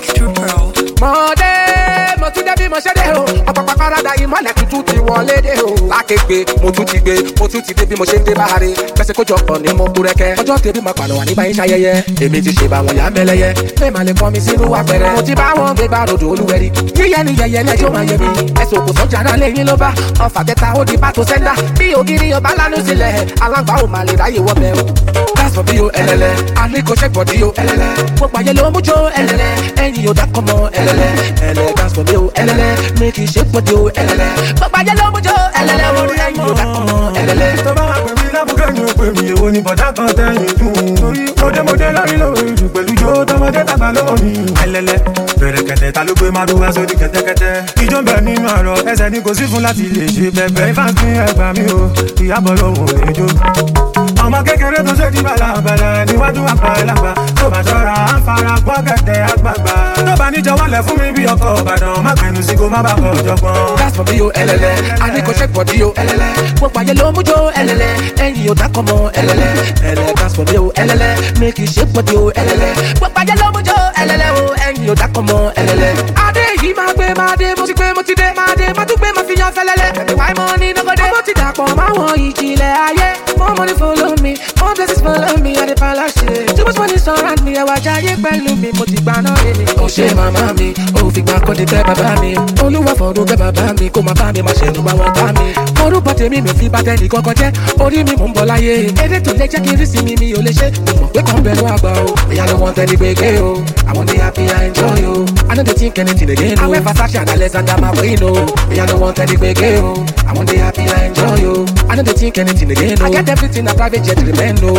Extra Pro. Mọ̀dé mo tún débi mo ṣe dé o. Ọ̀pọ̀pọ̀ parada ìmọ̀lẹ̀ tuntun ti wọlé dé o. Lákègbè mo tún ti dé bí mo ṣe ń dé báhare. Bẹ́sẹ̀ kójọ pọ̀ ní mo kúrẹ́kẹ́. Ọjọ́ tèmi máa pàlọ́ wà nígbà yín ṣayẹyẹ. Èmi ti ṣe báwọn yá mẹ́lẹ́yẹ. Bẹ́ẹ̀ máa lè kọ́ mi sínú àpẹẹrẹ. Mo ti bá wọn gbé bá rodò olúwẹ̀rí. Yíyẹ ni yẹyẹ ní ẹjọ́ máa yẹ mi. Ẹ̀sùn kò sọ́jà náà lé yín ló bá. Ọfà tẹta ó di pàtó sẹ́ńdà. Bí ògiri ọba lánú sílẹ̀. Alágbá ò máa lè ráyè wọ́ bẹ́ẹ̀ o. That's for me o ẹlẹ́lẹ́. Àlékò ṣe bọ̀dí o ẹlẹ́lẹ́. Mo pàyẹ ló mú jó ẹlẹ́lẹ́. Ẹyin ò dákọ̀ mọ́ ẹlẹ́lẹ́. Ẹlẹ́ that's for me o ẹlẹ́lẹ́. Make it shake bọ̀dí o ẹlẹ́lẹ́. Mo pàyẹ ló mú jó ẹlẹ́lẹ́. Ẹyin ò dákọ̀ mọ́ ẹlẹ́lẹ́. Tó bá wà pẹ̀lú lábùkẹ́ ni ó pè mí. Èwo ni bọ̀dá kan tẹ̀yìn dùn. Mọ̀dé lórí lórí jù pẹ̀lú jó tọmọdé tàgbà lónìí. Ẹlẹ́lẹ́ bẹ̀rẹ̀ kẹ̀tẹ̀ ta ló gbé máa dúró sórí kẹ̀tẹ̀kẹ̀tẹ̀. Ijó ń bẹ nínú àrọ̀ ẹsẹ̀ ni kò sí fún láti lè ṣe bẹ̀bẹ̀. Ifá fi ẹgbàá mi o, Ìyábọ̀ lòun ò lè jó. Ọmọ kékeré tó ṣe di bàlàbàlà níwájú àgbàlagbà. Tó bá ṣọ́ra á fara gbọ́ kẹ̀tẹ̀ àgbààgbà. Tó bá níjọ wọlé fún mi bí ọkọ̀ Ìbàdàn. Má gbẹnu sí kó má bàa kọ̀ jọgbọ́n. That's for me o ẹlẹ́lẹ́. Àlékò ṣe bọ̀dí o ẹlẹ́lẹ́. Mo pàyẹ ló mú jó ẹlẹ́lẹ́. Ẹyin ò dákọ̀ mọ́ ẹlẹ́lẹ́. Ẹlẹ́ that's for me o ẹlẹ́lẹ́. Make it shake bọ̀dí o ẹlẹ́lẹ́. Mo pàyẹ ló mú jó ẹlẹ́lẹ́ o. Ẹyin ò dákọ̀ mọ́ ẹlẹ́lẹ́. Adé yìí máa gbé máa dé. Mo ti gbé mo ti dé máa dé. Má tún gbé máa fi yan fẹ́lẹ́lẹ́. Why money no go dey? Mo ti dàpọ̀ máwọn ìjìnlẹ̀ ayé. More money follow me. More blessings follow me. I dey palace shit. Too much money surround me. Ẹwà jayé pẹ̀lú mi. Mo ti gbà náà èmi. Ó ṣe màmá mi. Ó fi gbà kọ́ni tẹ́ bàbá mi. Olúwa fọ̀rọ̀ bẹ́ bàbá mi. Kó máa bá mi máa ṣẹ̀nu bá wọn bá mi. Orúkọ tèmi mi fi bàtẹ́ ní kọ́kọ́ jẹ́. Orí mi mò ń bọ̀ láyé. Èdè tó lè jẹ́ kí n rí sí mi ò lè ṣe. Mo mọ̀ pé kàn bẹ̀rù àgbà o. Ìyá ló wọ́n tẹ́ni gbégé o. Àwọn ní happy I enjoy o. I no dey think anything again o. Àwọn Versace and Alexander McQueen o. Ìyá ló wọ́n tẹ́ni gbégé o. Àwọn ní happy I enjoy o. I no dey think anything again o. I get everything a private jet remain o.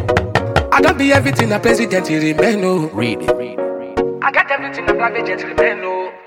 I don't be everything a president remain o. Read it. I get everything a private jet remain o.